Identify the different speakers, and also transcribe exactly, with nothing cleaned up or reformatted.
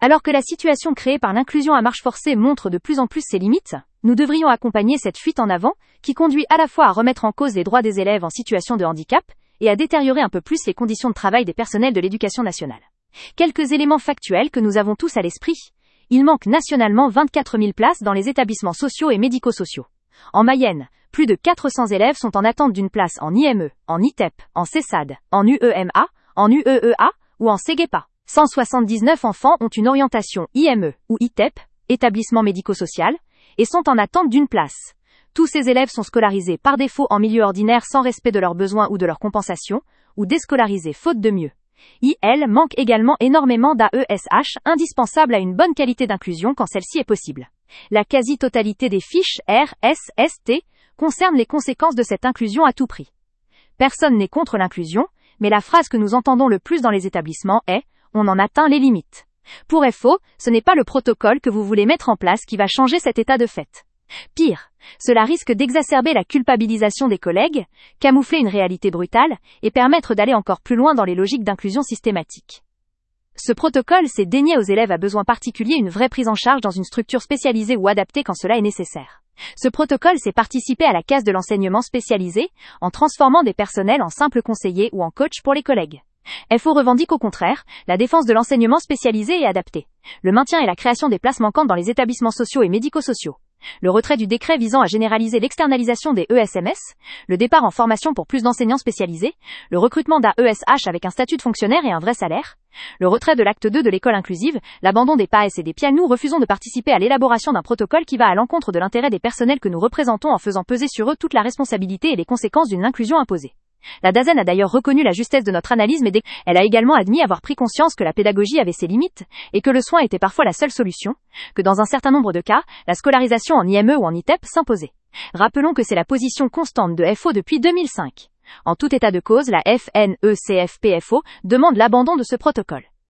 Speaker 1: Alors que la situation créée par l'inclusion à marche forcée montre de plus en plus ses limites, nous devrions accompagner cette fuite en avant, qui conduit à la fois à remettre en cause les droits des élèves en situation de handicap, et à détériorer un peu plus les conditions de travail des personnels de l'éducation nationale. Quelques éléments factuels que nous avons tous à l'esprit. Il manque nationalement vingt-quatre mille places dans les établissements sociaux et médico-sociaux. En Mayenne, plus de quatre cents élèves sont en attente d'une place en I M E, en I T E P, en CESAD, en U E M A, en U E E A ou en SEGEPA. cent soixante-dix-neuf enfants ont une orientation I M E ou I T E P, établissement médico-social, et sont en attente d'une place. Tous ces élèves sont scolarisés par défaut en milieu ordinaire sans respect de leurs besoins ou de leurs compensations, ou déscolarisés faute de mieux. I L manque également énormément d'A E S H indispensables à une bonne qualité d'inclusion quand celle-ci est possible. La quasi-totalité des fiches R, S, S, T concerne les conséquences de cette inclusion à tout prix. Personne n'est contre l'inclusion, mais la phrase que nous entendons le plus dans les établissements est « on en atteint les limites ». Pour F O, ce n'est pas le protocole que vous voulez mettre en place qui va changer cet état de fait. Pire, cela risque d'exacerber la culpabilisation des collègues, camoufler une réalité brutale, et permettre d'aller encore plus loin dans les logiques d'inclusion systématique. Ce protocole, c'est dénier aux élèves à besoins particuliers une vraie prise en charge dans une structure spécialisée ou adaptée quand cela est nécessaire. Ce protocole, c'est participer à la casse de l'enseignement spécialisé, en transformant des personnels en simples conseillers ou en coachs pour les collègues. F O revendique au contraire la défense de l'enseignement spécialisé et adapté, le maintien et la création des places manquantes dans les établissements sociaux et médico-sociaux, le retrait du décret visant à généraliser l'externalisation des E S M S, le départ en formation pour plus d'enseignants spécialisés, le recrutement d'A E S H avec un statut de fonctionnaire et un vrai salaire, le retrait de l'acte deux de l'école inclusive, l'abandon des P A S et des P I A. Nous refusons de participer à l'élaboration d'un protocole qui va à l'encontre de l'intérêt des personnels que nous représentons en faisant peser sur eux toute la responsabilité et les conséquences d'une inclusion imposée. La DAZEN a d'ailleurs reconnu la justesse de notre analyse, mais elle a également admis avoir pris conscience que la pédagogie avait ses limites, et que le soin était parfois la seule solution, que dans un certain nombre de cas, la scolarisation en I M E ou en I T E P s'imposait. Rappelons que c'est la position constante de F O depuis deux mille cinq. En tout état de cause, la F N E C F P F O demande l'abandon de ce protocole.